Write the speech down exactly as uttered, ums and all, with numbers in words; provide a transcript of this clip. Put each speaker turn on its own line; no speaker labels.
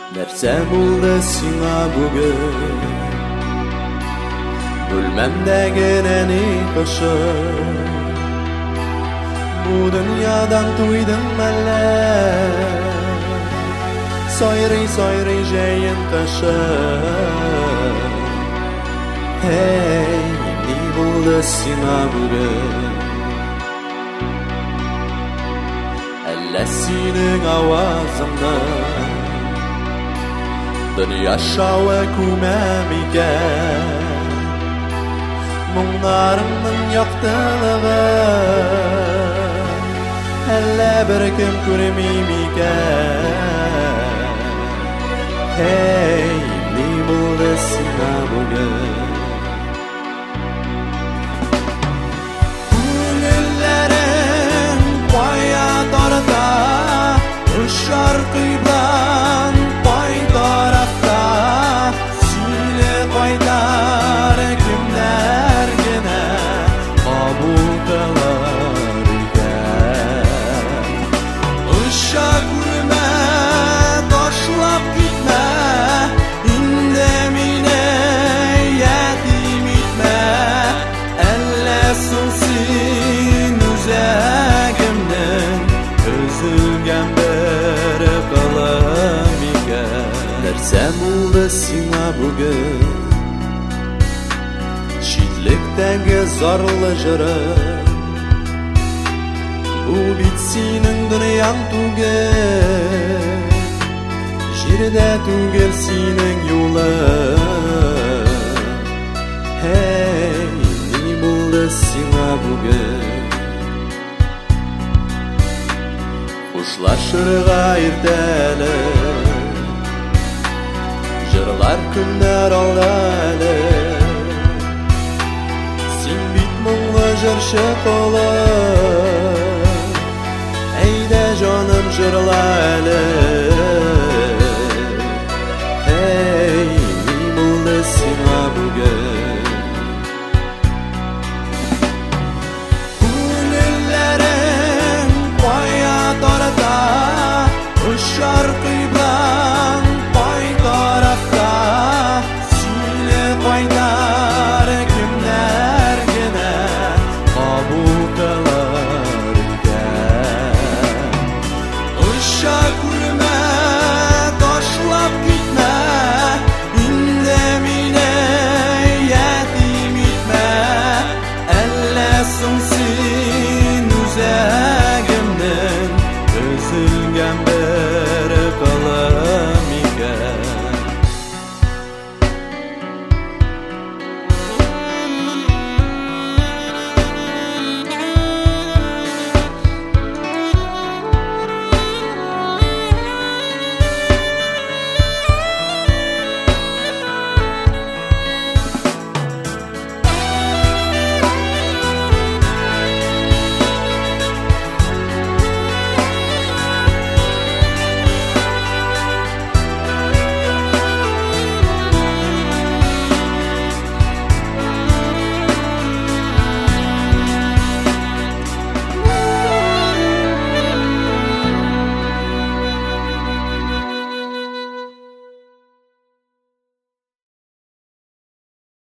Нәрсә булды сиңа бүген? Бүлмәмдәге нәни кошы, бу дөньядан туйдың әллә? Сайрый-сайрый җәен кышы. Hey, ни булды сиңа бүген? Әллә синең авазыңны дөнья шауы күмәм икән? Моңнарыңның яктылыгы әллә беркем күрмим икән? Hey, ни булды сиңа бүген? Күңелләрең кая тарта, очар кыйблан кай тарафта? Сине кайтар кемнәр генә кабул кылар икән? Оча күрмә, ташлап китмә, инде мине ятим итмә. Әллә соң син үзәгемнең өзелгән бер кылым икән? Нәрсә булды сиңа бүген? Читлектәге зарлы җырым, бу бит синең дөньяң түгел, җирдә түгел синең юлың. Hey, ни булды сиңа бүген? Хушлашырга иртәле, җырлар көннәр алдалы. Син бит моңлы җырчы кулы, әйдә җаным җырла әле.